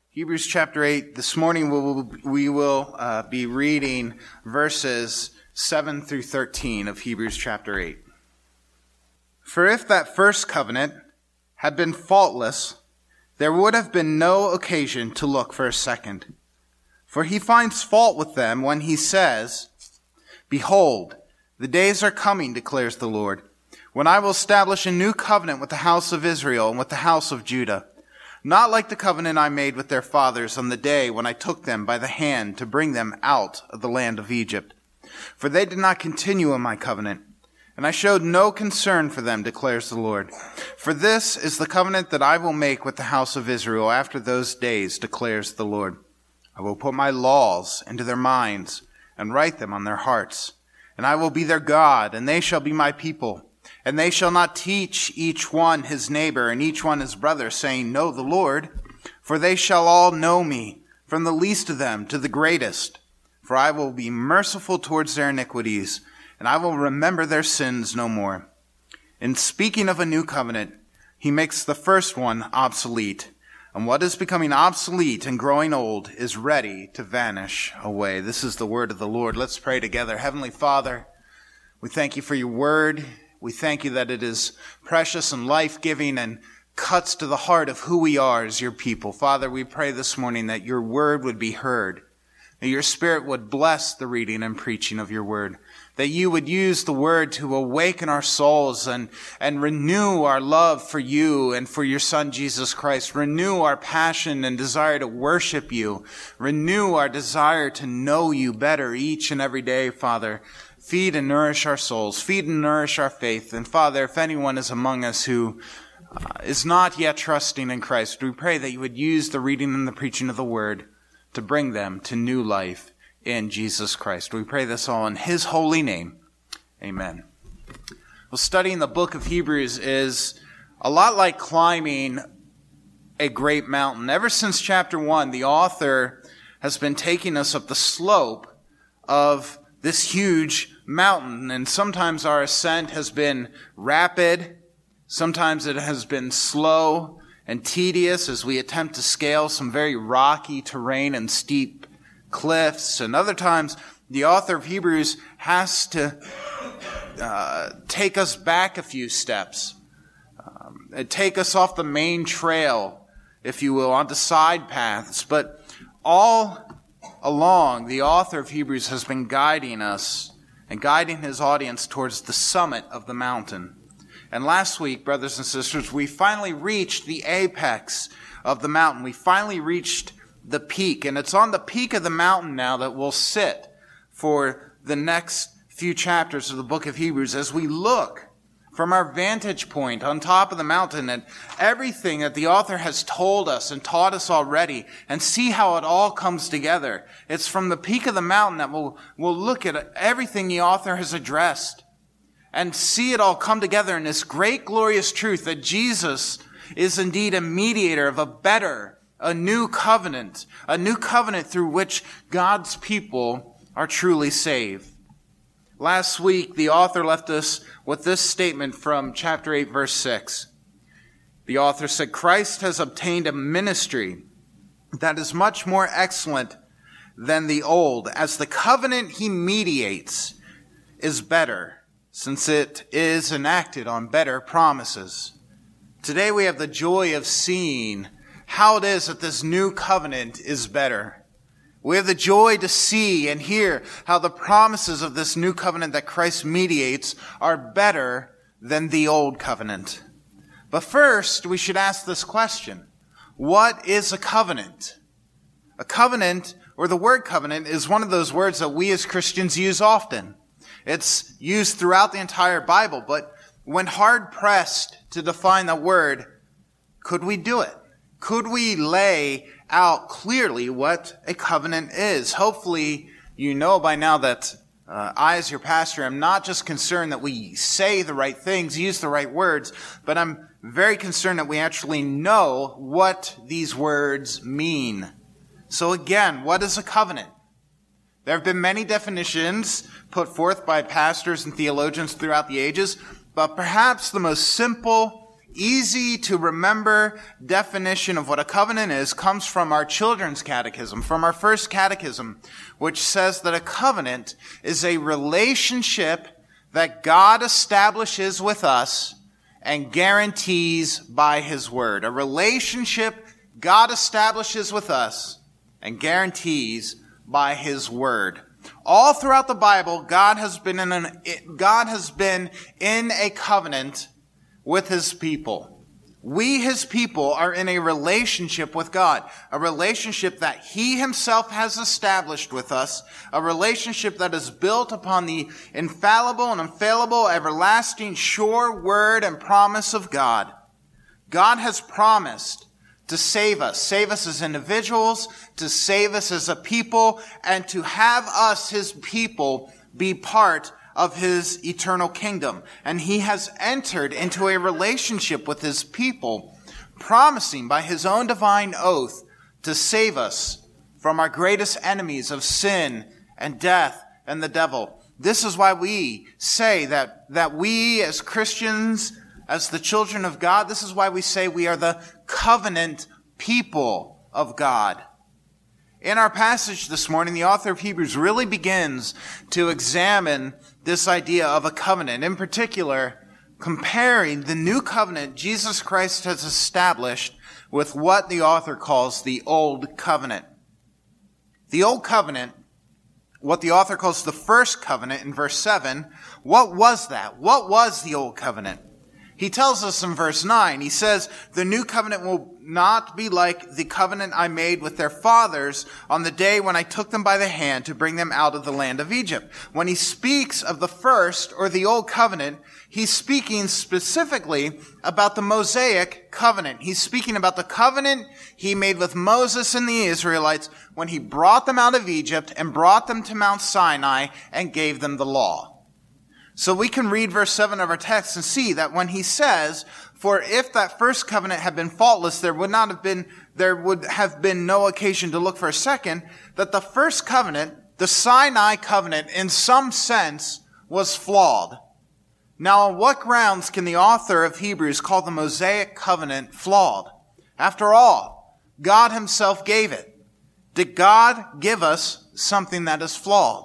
Hebrews chapter 8. This morning we will be reading verses 7 through 13 of Hebrews chapter 8. For if that first covenant had been faultless, there would have been no occasion to look for a second. For he finds fault with them when he says, "Behold, the days are coming, declares the Lord, when I will establish a new covenant with the house of Israel and with the house of Judah. Not like the covenant I made with their fathers on the day when I took them by the hand to bring them out of the land of Egypt. For they did not continue in my covenant, and I showed no concern for them, declares the Lord. For this is the covenant that I will make with the house of Israel after those days, declares the Lord. I will put my laws into their minds and write them on their hearts. And I will be their God, and they shall be my people. And they shall not teach each one his neighbor and each one his brother, saying, Know the Lord. For they shall all know me, from the least of them to the greatest. For I will be merciful towards their iniquities, and I will remember their sins no more. In speaking of a new covenant, he makes the first one obsolete. And what is becoming obsolete and growing old is ready to vanish away." This is the word of the Lord. Let's pray together. Heavenly Father, we thank you for your word. We thank you that it is precious and life-giving and cuts to the heart of who we are as your people. Father, we pray this morning that your word would be heard, that your Spirit would bless the reading and preaching of your word, that you would use the word to awaken our souls and renew our love for you and for your Son, Jesus Christ. Renew our passion and desire to worship you. Renew our desire to know you better each and every day, Father. Feed and nourish our souls. Feed and nourish our faith. And Father, if anyone is among us who is not yet trusting in Christ, we pray that you would use the reading and the preaching of the word to bring them to new life in Jesus Christ. We pray this all in his holy name. Amen. Well, studying the book of Hebrews is a lot like climbing a great mountain. Ever since chapter 1, the author has been taking us up the slope of this huge mountain, and sometimes our ascent has been rapid, sometimes it has been slow and tedious as we attempt to scale some very rocky terrain and steep cliffs, and other times the author of Hebrews has to take us back a few steps, take us off the main trail, if you will, onto side paths, but all along, the author of Hebrews has been guiding us and guiding his audience towards the summit of the mountain. And last week, brothers and sisters, we finally reached the apex of the mountain. We finally reached the peak. And it's on the peak of the mountain now that we'll sit for the next few chapters of the book of Hebrews as we look from our vantage point on top of the mountain at everything that the author has told us and taught us already, and see how it all comes together. It's from the peak of the mountain that we'll look at everything the author has addressed and see it all come together in this great glorious truth that Jesus is indeed a mediator of a new covenant through which God's people are truly saved. Last week, the author left us with this statement from chapter 8, verse 6. The author said, Christ has obtained a ministry that is much more excellent than the old, as the covenant he mediates is better, since it is enacted on better promises. Today we have the joy of seeing how it is that this new covenant is better. We have the joy to see and hear how the promises of this new covenant that Christ mediates are better than the old covenant. But first, we should ask this question. What is a covenant? A covenant, or the word covenant, is one of those words that we as Christians use often. It's used throughout the entire Bible, but when hard pressed to define the word, could we do it? Could we lay out clearly what a covenant is? Hopefully you know by now that I, as your pastor, am not just concerned that we say the right things, use the right words, but I'm very concerned that we actually know what these words mean. So again, what is a covenant? There have been many definitions put forth by pastors and theologians throughout the ages, but perhaps the most simple, easy to remember definition of what a covenant is comes from our children's catechism, from our first catechism, which says that a covenant is a relationship that God establishes with us and guarantees by his word. A relationship God establishes with us and guarantees by his word. All throughout the Bible, God has been in a covenant with his people. We, his people, are in a relationship with God, a relationship that he himself has established with us, a relationship that is built upon the infallible and unfailable, everlasting, sure word and promise of God. God has promised to save us as individuals, to save us as a people, and to have us, his people, be part of his eternal kingdom. And he has entered into a relationship with his people, promising by his own divine oath to save us from our greatest enemies of sin and death and the devil. This is why we say that we as Christians, as the children of God, this is why we say we are the covenant people of God. In our passage this morning, the author of Hebrews really begins to examine this idea of a covenant. In particular, comparing the new covenant Jesus Christ has established with what the author calls the old covenant. The old covenant, what the author calls the first covenant in verse 7, what was that? What was the old covenant? He tells us in verse 9, he says, the new covenant will not be like the covenant I made with their fathers on the day when I took them by the hand to bring them out of the land of Egypt. When he speaks of the first or the old covenant, he's speaking specifically about the Mosaic covenant. He's speaking about the covenant he made with Moses and the Israelites when he brought them out of Egypt and brought them to Mount Sinai and gave them the law. So we can read verse 7 of our text and see that when he says, for if that first covenant had been faultless, there would have been no occasion to look for a second, that the first covenant, the Sinai covenant, in some sense was flawed. Now, on what grounds can the author of Hebrews call the Mosaic covenant flawed? After all, God himself gave it. Did God give us something that is flawed?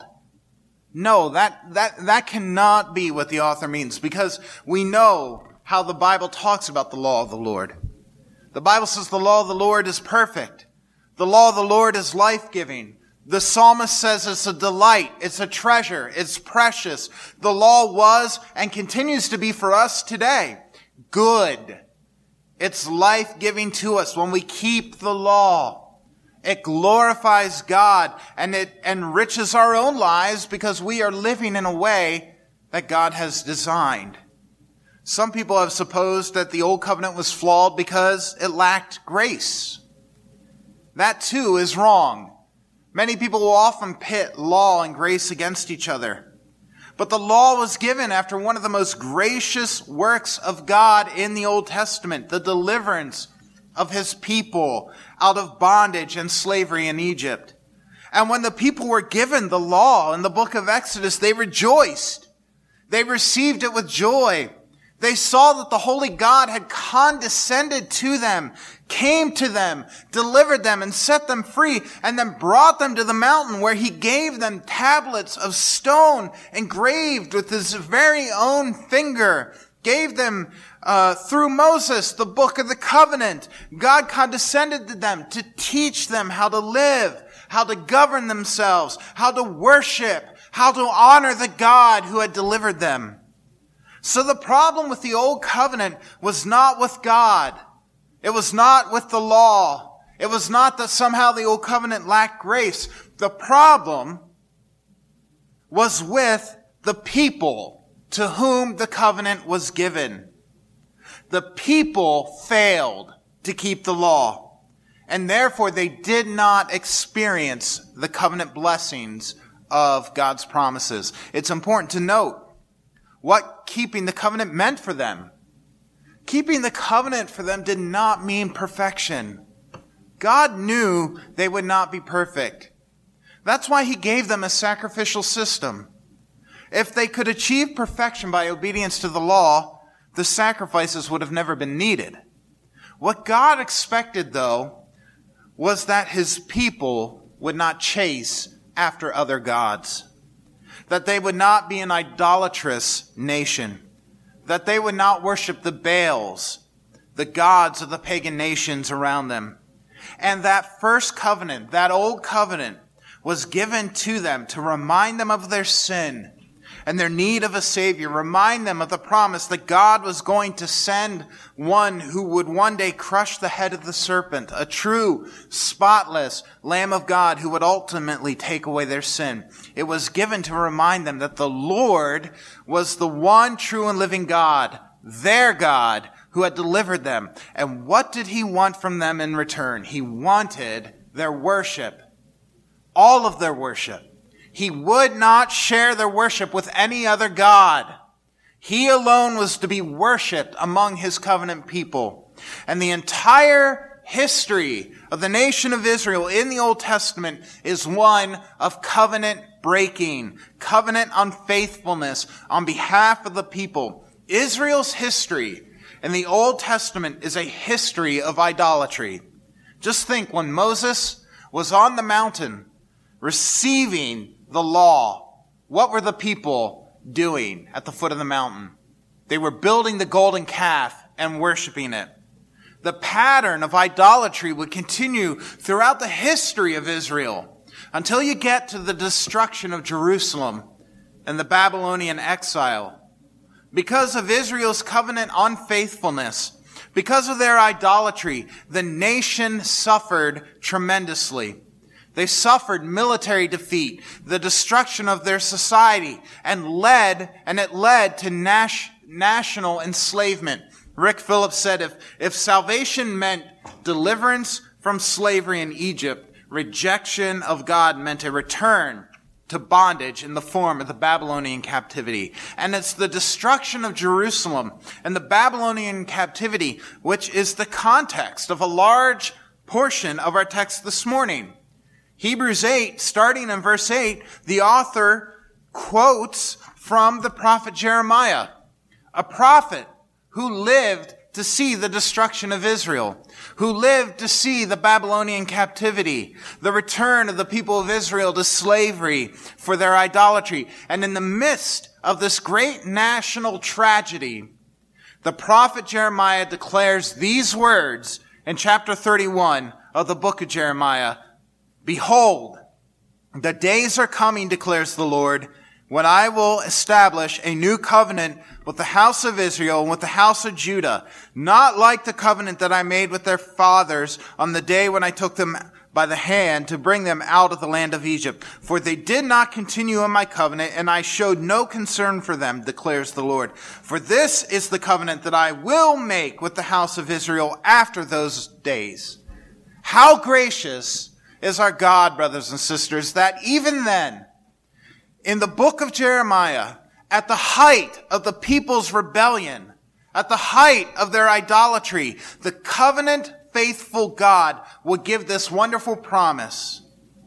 No, that cannot be what the author means, because we know how the Bible talks about the law of the Lord. The Bible says the law of the Lord is perfect. The law of the Lord is life-giving. The psalmist says it's a delight, it's a treasure, it's precious. The law was and continues to be for us today good. It's life-giving to us when we keep the law. It glorifies God and it enriches our own lives because we are living in a way that God has designed. Some people have supposed that the old covenant was flawed because it lacked grace. That too is wrong. Many people will often pit law and grace against each other. But the law was given after one of the most gracious works of God in the Old Testament, the deliverance of his people out of bondage and slavery in Egypt. And when the people were given the law in the book of Exodus, they rejoiced. They received it with joy. They saw that the holy God had condescended to them, came to them, delivered them, and set them free, and then brought them to the mountain where he gave them tablets of stone engraved with his very own finger, gave them through Moses, the book of the covenant. God condescended to them to teach them how to live, how to govern themselves, how to worship, how to honor the God who had delivered them. So the problem with the old covenant was not with God. It was not with the law. It was not that somehow the old covenant lacked grace. The problem was with the people to whom the covenant was given. The people failed to keep the law, and therefore they did not experience the covenant blessings of God's promises. It's important to note what keeping the covenant meant for them. Keeping the covenant for them did not mean perfection. God knew they would not be perfect. That's why he gave them a sacrificial system. If they could achieve perfection by obedience to the law, the sacrifices would have never been needed. What God expected, though, was that his people would not chase after other gods, that they would not be an idolatrous nation, that they would not worship the Baals, the gods of the pagan nations around them. And that first covenant, that old covenant, was given to them to remind them of their sin and their need of a Savior, remind them of the promise that God was going to send one who would one day crush the head of the serpent, a true, spotless Lamb of God who would ultimately take away their sin. It was given to remind them that the Lord was the one true and living God, their God, who had delivered them. And what did he want from them in return? He wanted their worship, all of their worship. He would not share their worship with any other god. He alone was to be worshipped among his covenant people. And the entire history of the nation of Israel in the Old Testament is one of covenant breaking, covenant unfaithfulness on behalf of the people. Israel's history in the Old Testament is a history of idolatry. Just think, when Moses was on the mountain receiving the law, what were the people doing at the foot of the mountain? They were building the golden calf and worshiping it. The pattern of idolatry would continue throughout the history of Israel until you get to the destruction of Jerusalem and the Babylonian exile. Because of Israel's covenant unfaithfulness, because of their idolatry, the nation suffered tremendously. They suffered military defeat, the destruction of their society, and it led to national enslavement. Rick Phillips said, if salvation meant deliverance from slavery in Egypt, rejection of God meant a return to bondage in the form of the Babylonian captivity. And it's the destruction of Jerusalem and the Babylonian captivity which is the context of a large portion of our text this morning. Hebrews 8, starting in verse 8, the author quotes from the prophet Jeremiah, a prophet who lived to see the destruction of Israel, who lived to see the Babylonian captivity, the return of the people of Israel to slavery for their idolatry. And in the midst of this great national tragedy, the prophet Jeremiah declares these words in chapter 31 of the book of Jeremiah, "Behold, the days are coming, declares the Lord, when I will establish a new covenant with the house of Israel and with the house of Judah, not like the covenant that I made with their fathers on the day when I took them by the hand to bring them out of the land of Egypt. For they did not continue in my covenant, and I showed no concern for them, declares the Lord. For this is the covenant that I will make with the house of Israel after those days." How gracious is our God, brothers and sisters, that even then, in the book of Jeremiah, at the height of the people's rebellion, at the height of their idolatry, the covenant faithful God would give this wonderful promise.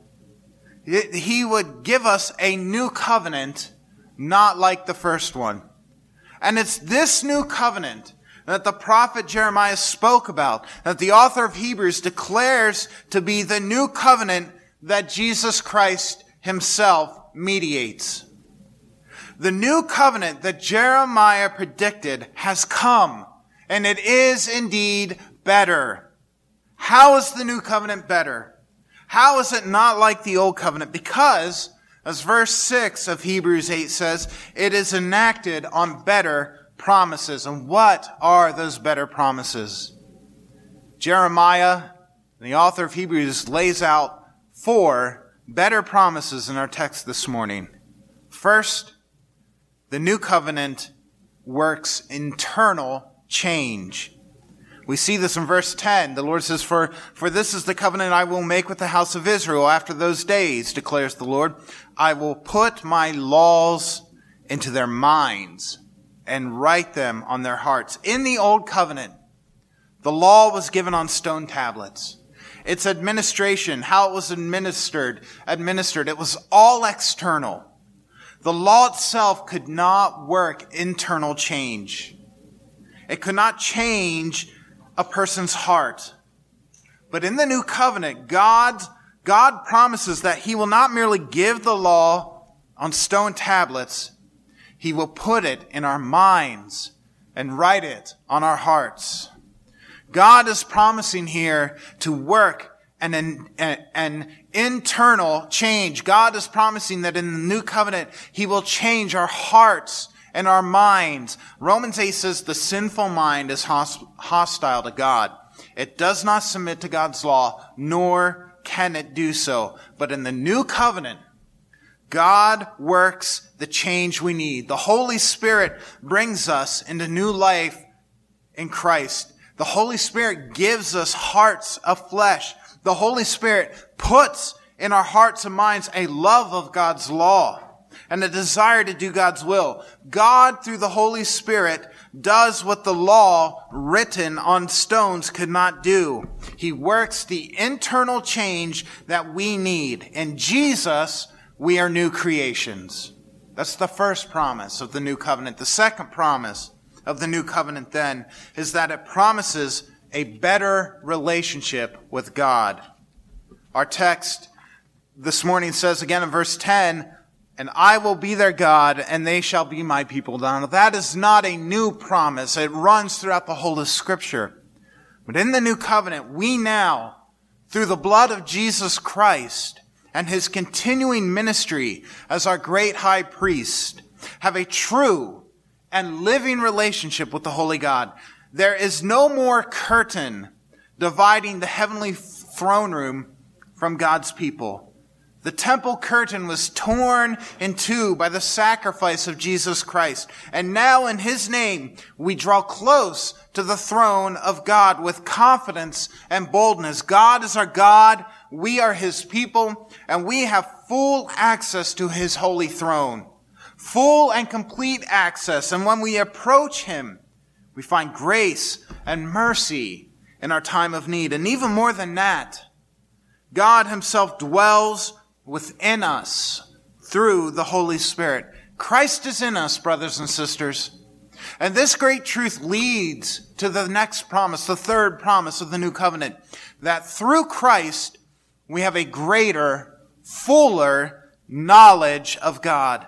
He would give us a new covenant, not like the first one. And it's this new covenant that the prophet Jeremiah spoke about, that the author of Hebrews declares to be the new covenant that Jesus Christ himself mediates. The new covenant that Jeremiah predicted has come, and it is indeed better. How is the new covenant better? How is it not like the old covenant? Because, as verse 6 of Hebrews 8 says, it is enacted on better promises. And what are those better promises? Jeremiah, the author of Hebrews, lays out 4 better promises in our text this morning. First, the new covenant works internal change. We see this in verse 10. The Lord says, For this is the covenant I will make with the house of Israel after those days, declares the Lord. I will put my laws into their minds and write them on their hearts. In the old covenant, the law was given on stone tablets. Its administration, how it was administered, it was all external. The law itself could not work internal change. It could not change a person's heart. But in the new covenant, God promises that he will not merely give the law on stone tablets. He will put it in our minds and write it on our hearts. God is promising here to work an internal change. God is promising that in the new covenant, he will change our hearts and our minds. Romans 8 says the sinful mind is hostile to God. It does not submit to God's law, nor can it do so. But in the new covenant, God works the change we need. The Holy Spirit brings us into new life in Christ. The Holy Spirit gives us hearts of flesh. The Holy Spirit puts in our hearts and minds a love of God's law and a desire to do God's will. God, through the Holy Spirit, does what the law written on stones could not do. He works the internal change that we need. In Jesus, we are new creations. That's the first promise of the new covenant. The second promise of the new covenant then is that it promises a better relationship with God. Our text this morning says again in verse 10, "And I will be their God, and they shall be my people." Now, that is not a new promise. It runs throughout the whole of Scripture. But in the new covenant, we now, through the blood of Jesus Christ and his continuing ministry as our great high priest, have a true and living relationship with the Holy God. There is no more curtain dividing the heavenly throne room from God's people. The temple curtain was torn in two by the sacrifice of Jesus Christ. And now in his name, we draw close to the throne of God with confidence and boldness. God is our God. We are his people, and we have full access to his holy throne. Full and complete access. And when we approach him, we find grace and mercy in our time of need. And even more than that, God himself dwells within us through the Holy Spirit. Christ is in us, brothers and sisters. And this great truth leads to the next promise, the third promise of the new covenant, that through Christ we have a greater, fuller knowledge of God.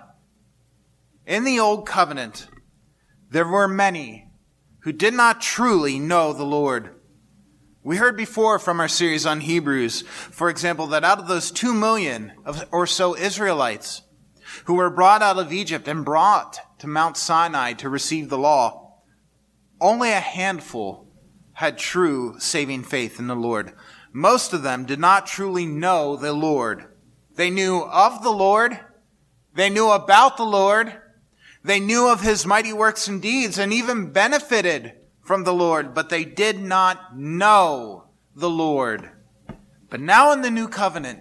In the old covenant, there were many who did not truly know the Lord. We heard before from our series on Hebrews, for example, that out of those 2 million or so Israelites who were brought out of Egypt and brought to Mount Sinai to receive the law, only a handful had true saving faith in the Lord. Most of them did not truly know the Lord. They knew of the Lord. They knew about the Lord. They knew of his mighty works and deeds and even benefited from the Lord, but they did not know the Lord. But now in the new covenant,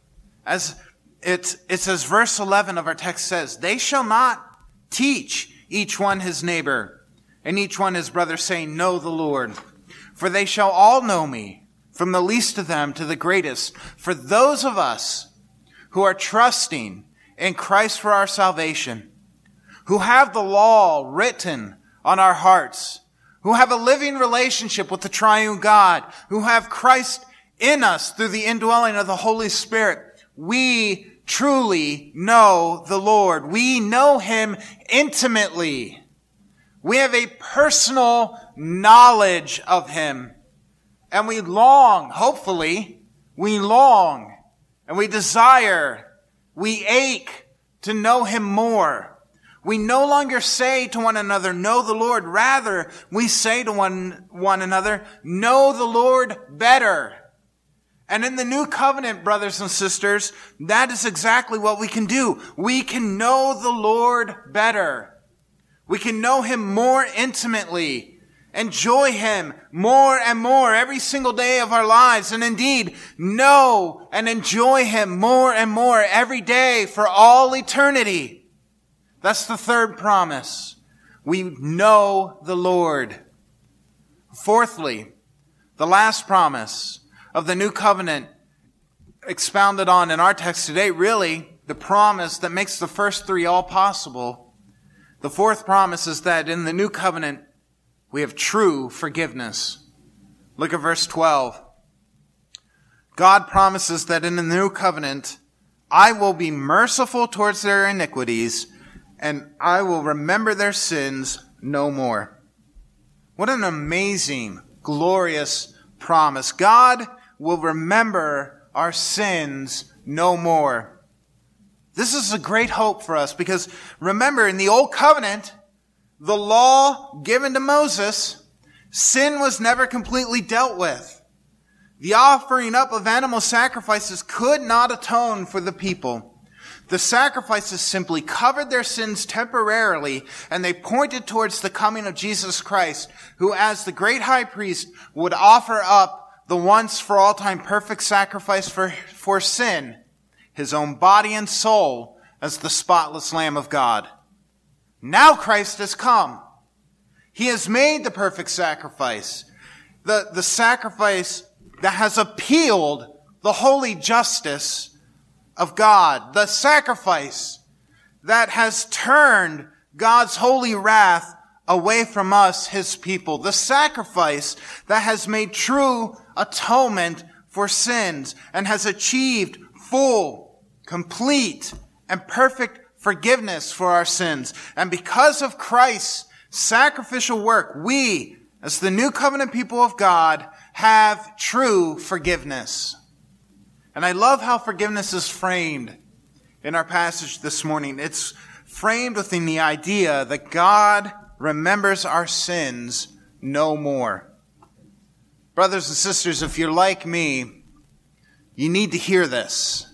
as it's as verse 11 of our text says, "They shall not teach each one his neighbor and each one his brother, saying, 'Know the Lord.' For they shall all know me, from the least of them to the greatest. For those of us who are trusting in Christ for our salvation, who have the law written on our hearts, who have a living relationship with the triune God, who have Christ in us through the indwelling of the Holy Spirit, we truly know the Lord. We know him intimately. We have a personal knowledge of him. And we long, hopefully, we long and we desire, we ache to know him more. We no longer say to one another, 'Know the Lord.' Rather, we say to one another, 'Know the Lord better.' And in the new covenant, brothers and sisters, that is exactly what we can do. We can know the Lord better. We can know him more intimately, enjoy him more and more every single day of our lives, and indeed know and enjoy him more and more every day for all eternity. That's the third promise. We know the Lord. Fourthly, the last promise of the new covenant expounded on in our text today, really the promise that makes the first three all possible. The fourth promise is that in the new covenant, We have true forgiveness. Look at verse 12. God promises that in the new covenant, I will be merciful towards their iniquities, and I will remember their sins no more. What an amazing, glorious promise. God will remember our sins no more. This is a great hope for us because remember, in the Old Covenant, the law given to Moses, sin was never completely dealt with. The offering up of animal sacrifices could not atone for the people. The sacrifices simply covered their sins temporarily, and they pointed towards the coming of Jesus Christ, who as the great high priest would offer up the once for all time perfect sacrifice for sin, his own body and soul as the spotless Lamb of God. Now Christ has come. He has made the perfect sacrifice, the sacrifice that has appealed the holy justice of God, the sacrifice that has turned God's holy wrath away from us, his people, the sacrifice that has made true atonement for sins and has achieved full, complete, and perfect forgiveness for our sins. And because of Christ's sacrificial work, we, as the new covenant people of God, have true forgiveness. And I love how forgiveness is framed in our passage this morning. It's framed within the idea that God remembers our sins no more. Brothers and sisters, if you're like me, you need to hear this.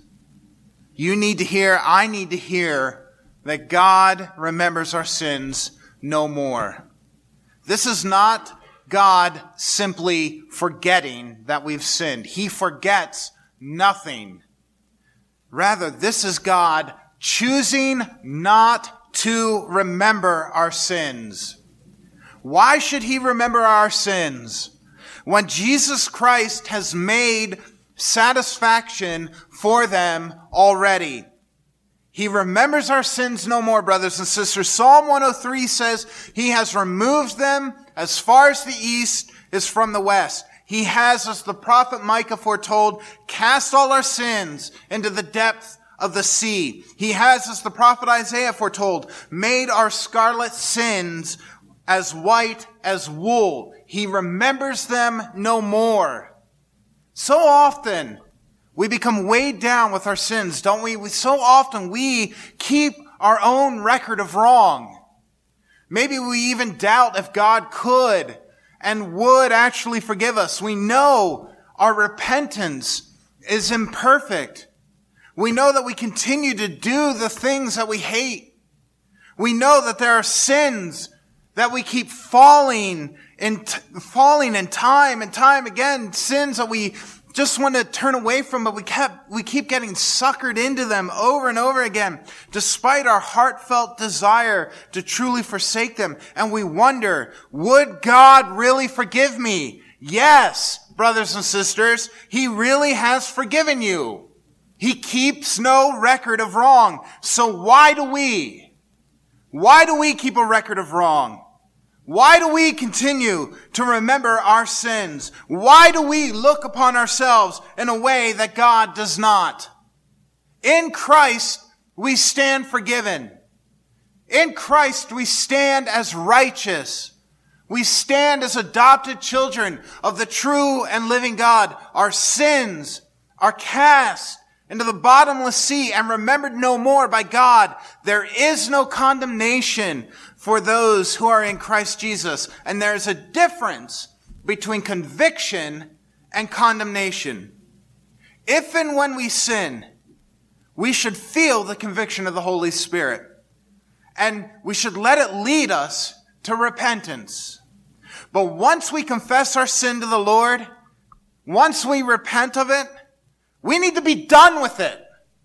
I need to hear that God remembers our sins no more. This is not God simply forgetting that we've sinned. He forgets nothing. Rather, this is God choosing not to remember our sins. Why should he remember our sins? When Jesus Christ has made satisfaction for them already. He remembers our sins no more, brothers and sisters. Psalm 103 says he has removed them as far as the east is from the west. He has, as the prophet Micah foretold, cast all our sins into the depth of the sea. He has, as the prophet Isaiah foretold, made our scarlet sins as white as wool. He remembers them no more. So often we become weighed down with our sins, don't we? So often we keep our own record of wrong. Maybe we even doubt if God could and would actually forgive us. We know our repentance is imperfect. We know that we continue to do the things that we hate. We know that there are sins that we keep falling in time and time again, sins that we just want to turn away from, but we keep getting suckered into them over and over again, despite our heartfelt desire to truly forsake them. And we wonder, would God really forgive me? Yes, brothers and sisters, he really has forgiven you. He keeps no record of wrong. So why do we keep a record of wrong? Why do we continue to remember our sins? Why do we look upon ourselves in a way that God does not? In Christ, we stand forgiven. In Christ, we stand as righteous. We stand as adopted children of the true and living God. Our sins are cast into the bottomless sea and remembered no more by God. There is no condemnation for those who are in Christ Jesus. And there's a difference between conviction and condemnation. If and when we sin, we should feel the conviction of the Holy Spirit. And we should let it lead us to repentance. But once we confess our sin to the Lord, once we repent of it, we need to be done with it.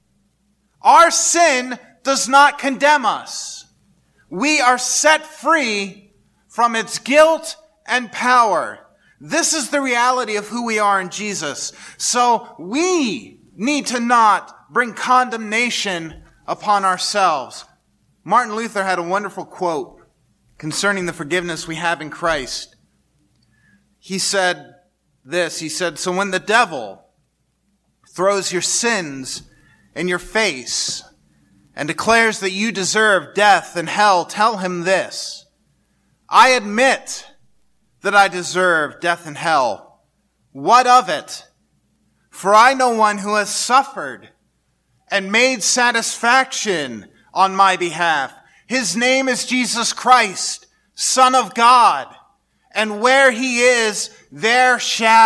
Our sin does not condemn us. We are set free from its guilt and power. This is the reality of who we are in Jesus. So we need to not bring condemnation upon ourselves. Martin Luther had a wonderful quote. concerning the forgiveness we have in Christ. He said this, he said, "So when the devil throws your sins in your face and declares that you deserve death and hell, tell him this: I admit that I deserve death and hell. What of it? For I know one who has suffered and made satisfaction on my behalf. His name is Jesus Christ, Son of God. And where he is, there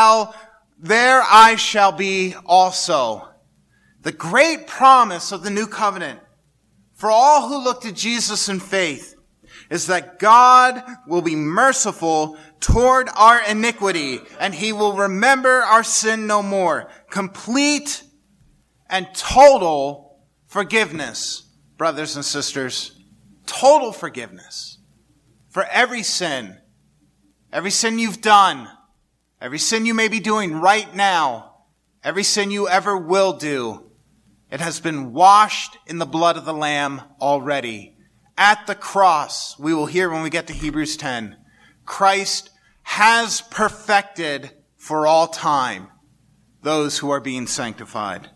I shall be also." The great promise of the new covenant for all who look to Jesus in faith is that God will be merciful toward our iniquity, and he will remember our sin no more. Complete and total forgiveness, brothers and sisters. Total forgiveness for every sin you've done, every sin you may be doing right now, every sin you ever will do. It has been washed in the blood of the Lamb already. At the cross, we will hear when we get to Hebrews 10, Christ has perfected for all time those who are being sanctified.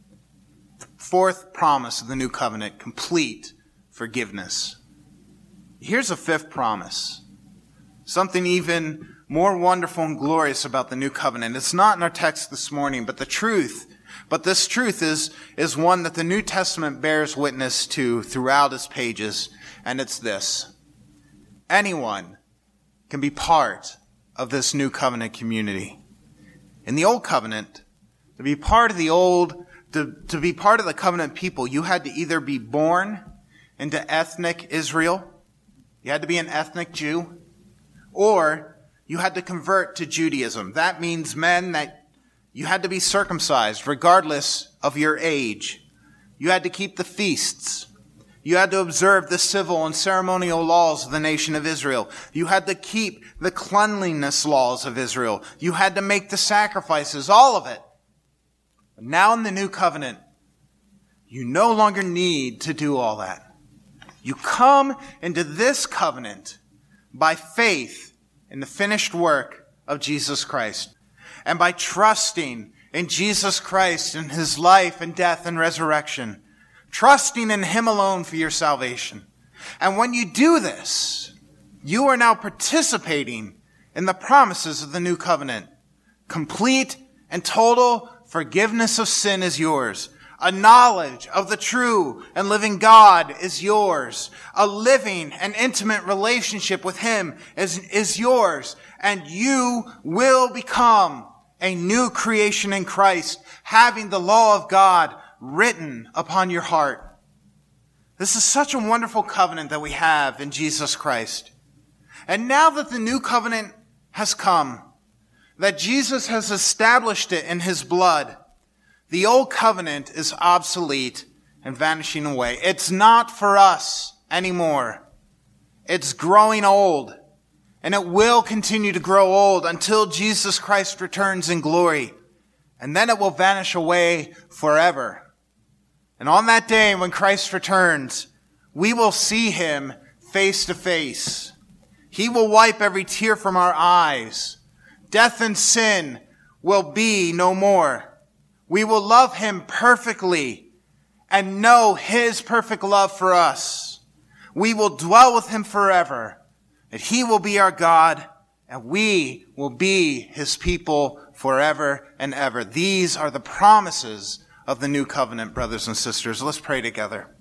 Fourth promise of the new covenant, complete forgiveness. Here's a fifth promise. Something even more wonderful and glorious about the new covenant. It's not in our text this morning, but this truth is one that the New Testament bears witness to throughout its pages, and it's this: anyone can be part of this new covenant community. In the old covenant, to be part of the covenant people, you had to either be born into ethnic Israel, you had to be an ethnic Jew, or you had to convert to Judaism. That means, men, that you had to be circumcised regardless of your age. You had to keep the feasts. You had to observe the civil and ceremonial laws of the nation of Israel. You had to keep the cleanliness laws of Israel. You had to make the sacrifices, all of it. But now in the new covenant, you no longer need to do all that. You come into this covenant by faith in the finished work of Jesus Christ, and by trusting in Jesus Christ and his life and death and resurrection, trusting in him alone for your salvation. And when you do this, you are now participating in the promises of the new covenant. Complete and total forgiveness of sin is yours. A knowledge of the true and living God is yours. A living and intimate relationship with him is yours. And you will become a new creation in Christ, having the law of God written upon your heart. This is such a wonderful covenant that we have in Jesus Christ. And now that the new covenant has come, that Jesus has established it in his blood, the old covenant is obsolete and vanishing away. It's not for us anymore. It's growing old, and it will continue to grow old until Jesus Christ returns in glory. And then it will vanish away forever. And on that day when Christ returns, we will see him face to face. He will wipe every tear from our eyes. Death and sin will be no more. We will love him perfectly and know his perfect love for us. We will dwell with him forever, and he will be our God, and we will be his people forever and ever. These are the promises of the new covenant, brothers and sisters. Let's pray together.